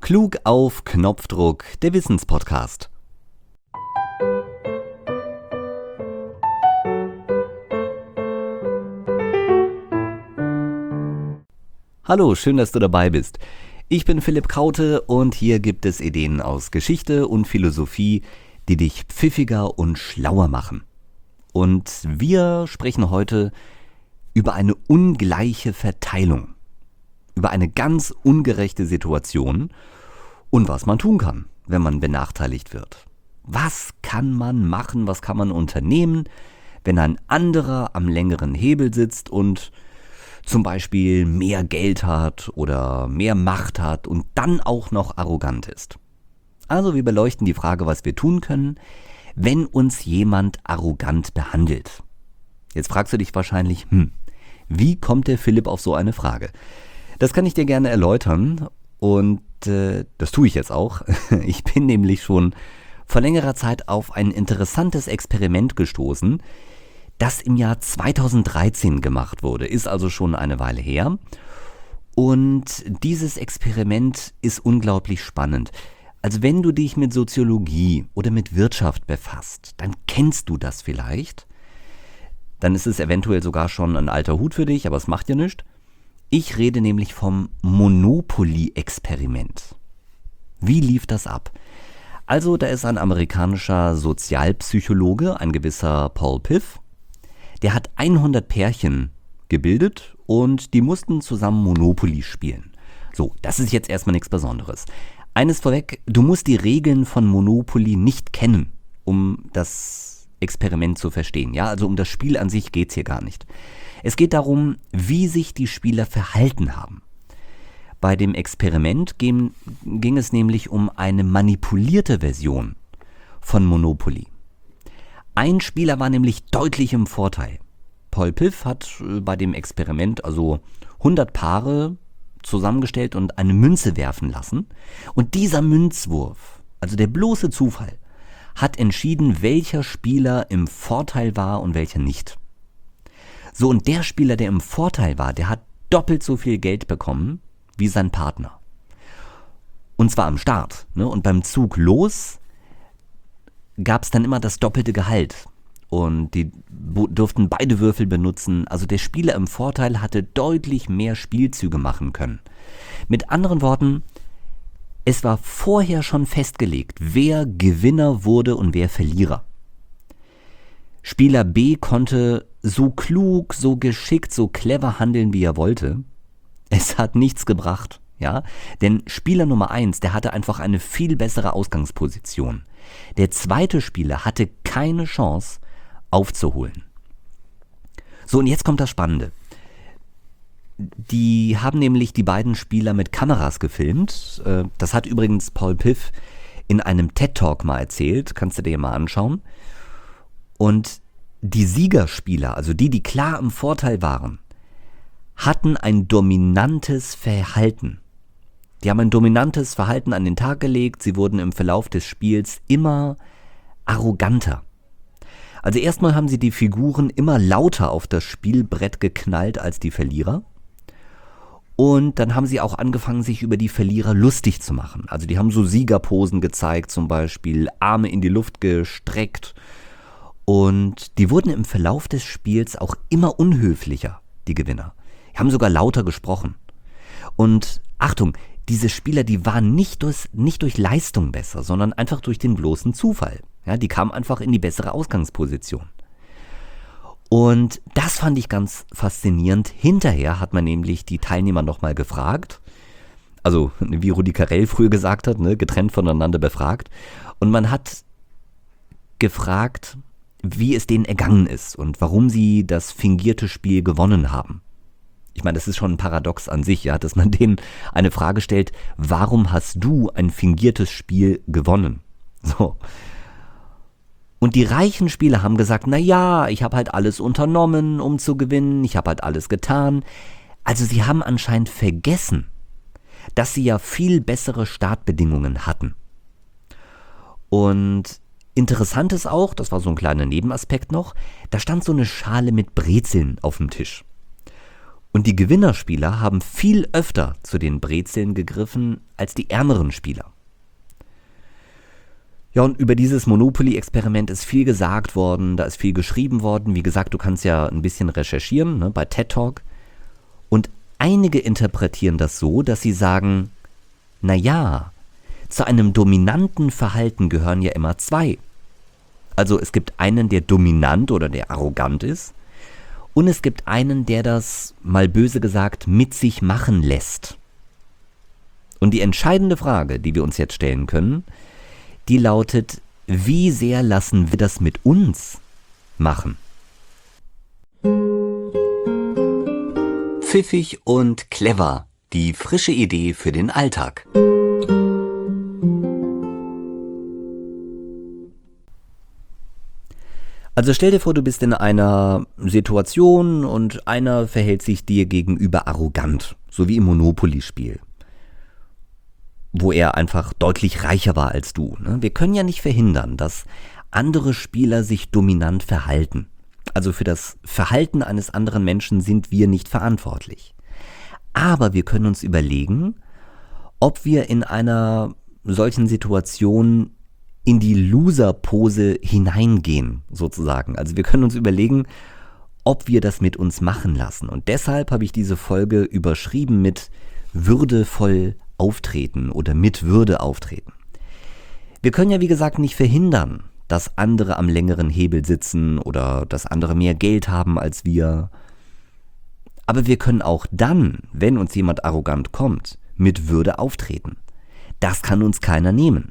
Klug auf Knopfdruck, der Wissenspodcast. Hallo, schön, dass du dabei bist. Ich bin Philipp Kraute und hier gibt es Ideen aus Geschichte und Philosophie, die dich pfiffiger und schlauer machen. Und wir sprechen heute über eine ungleiche Verteilung, über eine ganz ungerechte Situation und was man tun kann, wenn man benachteiligt wird. Was kann man machen, was kann man unternehmen, wenn ein anderer am längeren Hebel sitzt und zum Beispiel mehr Geld hat oder mehr Macht hat und dann auch noch arrogant ist. Also wir beleuchten die Frage, was wir tun können, wenn uns jemand arrogant behandelt. Jetzt fragst du dich wahrscheinlich, wie kommt der Philipp auf so eine Frage? Das kann ich dir gerne erläutern und das tue ich jetzt auch. Ich bin nämlich schon vor längerer Zeit auf ein interessantes Experiment gestoßen, das im Jahr 2013 gemacht wurde, ist also schon eine Weile her. Und dieses Experiment ist unglaublich spannend. Also wenn du dich mit Soziologie oder mit Wirtschaft befasst, dann kennst du das vielleicht. Dann ist es eventuell sogar schon ein alter Hut für dich, aber es macht ja nichts. Ich rede nämlich vom Monopoly-Experiment. Wie lief das ab? Also da ist ein amerikanischer Sozialpsychologe, ein gewisser Paul Piff. Der hat 100 Pärchen gebildet und die mussten zusammen Monopoly spielen. So, das ist jetzt erstmal nichts Besonderes. Eines vorweg, du musst die Regeln von Monopoly nicht kennen, um das Experiment zu verstehen. Ja, also um das Spiel an sich geht es hier gar nicht. Es geht darum, wie sich die Spieler verhalten haben. Bei dem Experiment ging es nämlich um eine manipulierte Version von Monopoly. Ein Spieler war nämlich deutlich im Vorteil. Paul Piff hat bei dem Experiment also 100 Paare zusammengestellt und eine Münze werfen lassen. Und dieser Münzwurf, also der bloße Zufall, hat entschieden, welcher Spieler im Vorteil war und welcher nicht. So, und der Spieler, der im Vorteil war, der hat doppelt so viel Geld bekommen wie sein Partner. Und zwar am Start. Und beim Zug los gab es dann immer das doppelte Gehalt. Und die durften beide Würfel benutzen. Also der Spieler im Vorteil hatte deutlich mehr Spielzüge machen können. Mit anderen Worten, es war vorher schon festgelegt, wer Gewinner wurde und wer Verlierer. Spieler B konnte so klug, so geschickt, so clever handeln, wie er wollte. Es hat nichts gebracht, ja, denn Spieler Nummer 1, der hatte einfach eine viel bessere Ausgangsposition. Der zweite Spieler hatte keine Chance aufzuholen. So, und jetzt kommt das Spannende. Die haben nämlich die beiden Spieler mit Kameras gefilmt. Das hat übrigens Paul Piff in einem TED-Talk mal erzählt. Kannst du dir mal anschauen. Und die Siegerspieler, also die klar im Vorteil waren, hatten ein dominantes Verhalten. Die haben ein dominantes Verhalten an den Tag gelegt. Sie wurden im Verlauf des Spiels immer arroganter. Also erstmal haben sie die Figuren immer lauter auf das Spielbrett geknallt als die Verlierer. Und dann haben sie auch angefangen, sich über die Verlierer lustig zu machen. Also die haben so Siegerposen gezeigt, zum Beispiel Arme in die Luft gestreckt. Und die wurden im Verlauf des Spiels auch immer unhöflicher, die Gewinner. Die haben sogar lauter gesprochen. Und Achtung, diese Spieler, die waren nicht durch Leistung besser, sondern einfach durch den bloßen Zufall. Ja, die kamen einfach in die bessere Ausgangsposition. Und das fand ich ganz faszinierend. Hinterher hat man nämlich die Teilnehmer nochmal gefragt, also wie Rudi Carrell früher gesagt hat, getrennt voneinander befragt. Und man hat gefragt, wie es denen ergangen ist und warum sie das fingierte Spiel gewonnen haben. Ich meine, das ist schon ein Paradox an sich, ja, dass man denen eine Frage stellt, warum hast du ein fingiertes Spiel gewonnen? So. Und die reichen Spieler haben gesagt, naja, ich habe halt alles unternommen, um zu gewinnen, ich habe halt alles getan. Also sie haben anscheinend vergessen, dass sie ja viel bessere Startbedingungen hatten. Und interessant ist auch, das war so ein kleiner Nebenaspekt noch, da stand so eine Schale mit Brezeln auf dem Tisch. Und die Gewinnerspieler haben viel öfter zu den Brezeln gegriffen als die ärmeren Spieler. Ja, und über dieses Monopoly-Experiment ist viel gesagt worden, da ist viel geschrieben worden. Wie gesagt, du kannst ja ein bisschen recherchieren, ne, bei TED Talk. Und einige interpretieren das so, dass sie sagen, naja, zu einem dominanten Verhalten gehören ja immer zwei. Also es gibt einen, der dominant oder der arrogant ist. Und es gibt einen, der das, mal böse gesagt, mit sich machen lässt. Und die entscheidende Frage, die wir uns jetzt stellen können, die lautet, wie sehr lassen wir das mit uns machen? Pfiffig und clever, die frische Idee für den Alltag. Also stell dir vor, du bist in einer Situation und einer verhält sich dir gegenüber arrogant, so wie im Monopoly-Spiel, wo er einfach deutlich reicher war als du. Wir können ja nicht verhindern, dass andere Spieler sich dominant verhalten. Also für das Verhalten eines anderen Menschen sind wir nicht verantwortlich. Aber wir können uns überlegen, ob wir in einer solchen Situation in die Loser-Pose hineingehen, sozusagen. Also wir können uns überlegen, ob wir das mit uns machen lassen. Und deshalb habe ich diese Folge überschrieben mit würdevoll auftreten oder mit Würde auftreten. Wir können ja wie gesagt nicht verhindern, dass andere am längeren Hebel sitzen oder dass andere mehr Geld haben als wir. Aber wir können auch dann, wenn uns jemand arrogant kommt, mit Würde auftreten. Das kann uns keiner nehmen.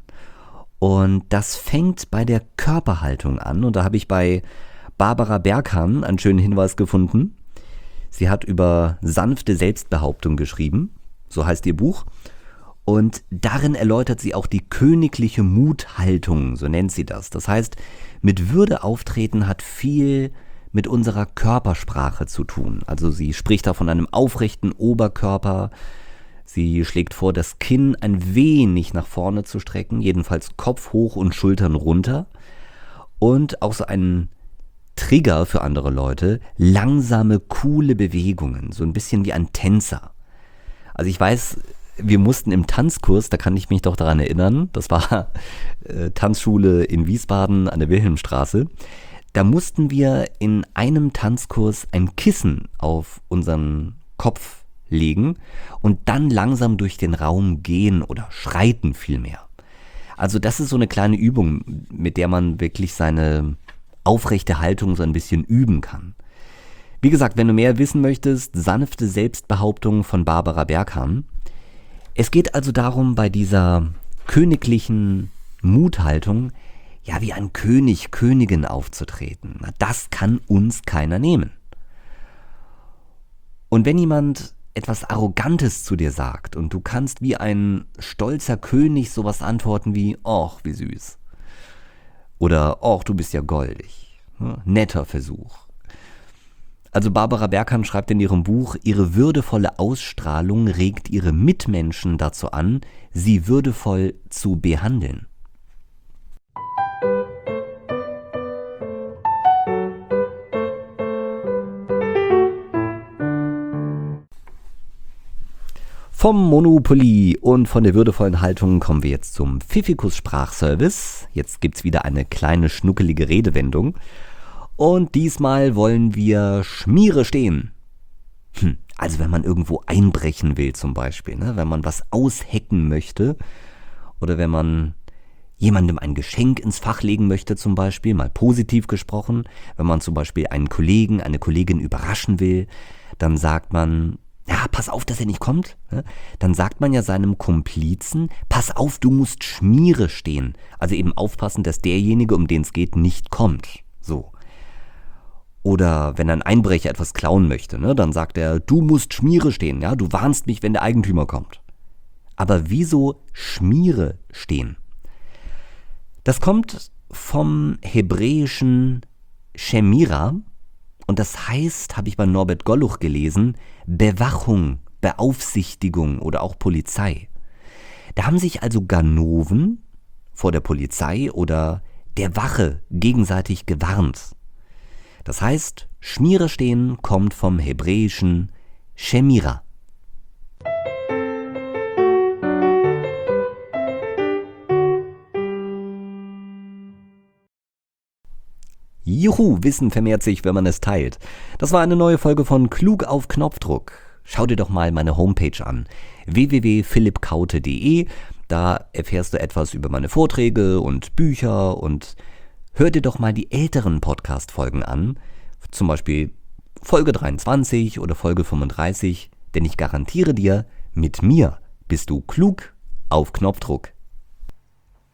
Und das fängt bei der Körperhaltung an. Und da habe ich bei Barbara Berghahn einen schönen Hinweis gefunden. Sie hat über sanfte Selbstbehauptung geschrieben. So heißt ihr Buch. Und darin erläutert sie auch die königliche Muthaltung, so nennt sie das. Das heißt, mit Würde auftreten hat viel mit unserer Körpersprache zu tun. Also sie spricht da von einem aufrechten Oberkörper. Sie schlägt vor, das Kinn ein wenig nach vorne zu strecken, jedenfalls Kopf hoch und Schultern runter. Und auch so ein Trigger für andere Leute, langsame, coole Bewegungen, so ein bisschen wie ein Tänzer. Also ich weiß, wir mussten im Tanzkurs, da kann ich mich doch daran erinnern, das war Tanzschule in Wiesbaden an der Wilhelmstraße, da mussten wir in einem Tanzkurs ein Kissen auf unseren Kopf legen und dann langsam durch den Raum gehen oder schreiten vielmehr. Also das ist so eine kleine Übung, mit der man wirklich seine aufrechte Haltung so ein bisschen üben kann. Wie gesagt, wenn du mehr wissen möchtest, sanfte Selbstbehauptung von Barbara Berghahn. Es geht also darum, bei dieser königlichen Muthaltung, ja wie ein König, Königin aufzutreten. Das kann uns keiner nehmen. Und wenn jemand etwas Arrogantes zu dir sagt und du kannst wie ein stolzer König sowas antworten wie, ach, wie süß. Oder, ach, du bist ja goldig. Netter Versuch. Also Barbara Berghahn schreibt in ihrem Buch, ihre würdevolle Ausstrahlung regt ihre Mitmenschen dazu an, sie würdevoll zu behandeln. Vom Monopoly und von der würdevollen Haltung kommen wir jetzt zum Pfiffikus Sprachservice. Jetzt gibt's wieder eine kleine schnuckelige Redewendung. Und diesmal wollen wir Schmiere stehen. Also wenn man irgendwo einbrechen will zum Beispiel, ne? Wenn man was aushacken möchte oder wenn man jemandem ein Geschenk ins Fach legen möchte zum Beispiel, mal positiv gesprochen, wenn man zum Beispiel einen Kollegen, eine Kollegin überraschen will, dann sagt man, ja, pass auf, dass er nicht kommt. Dann sagt man ja seinem Komplizen, pass auf, du musst Schmiere stehen. Also eben aufpassen, dass derjenige, um den es geht, nicht kommt. So. Oder wenn ein Einbrecher etwas klauen möchte, ne, dann sagt er, du musst Schmiere stehen, ja, du warnst mich, wenn der Eigentümer kommt. Aber wieso Schmiere stehen? Das kommt vom hebräischen Shemira und das heißt, habe ich bei Norbert Golluch gelesen, Bewachung, Beaufsichtigung oder auch Polizei. Da haben sich also Ganoven vor der Polizei oder der Wache gegenseitig gewarnt. Das heißt, Schmiere stehen kommt vom hebräischen Chemira. Juhu, Wissen vermehrt sich, wenn man es teilt. Das war eine neue Folge von Klug auf Knopfdruck. Schau dir doch mal meine Homepage an, www.philippkaute.de. Da erfährst du etwas über meine Vorträge und Bücher und hör dir doch mal die älteren Podcast-Folgen an, zum Beispiel Folge 23 oder Folge 35, denn ich garantiere dir, mit mir bist du klug auf Knopfdruck.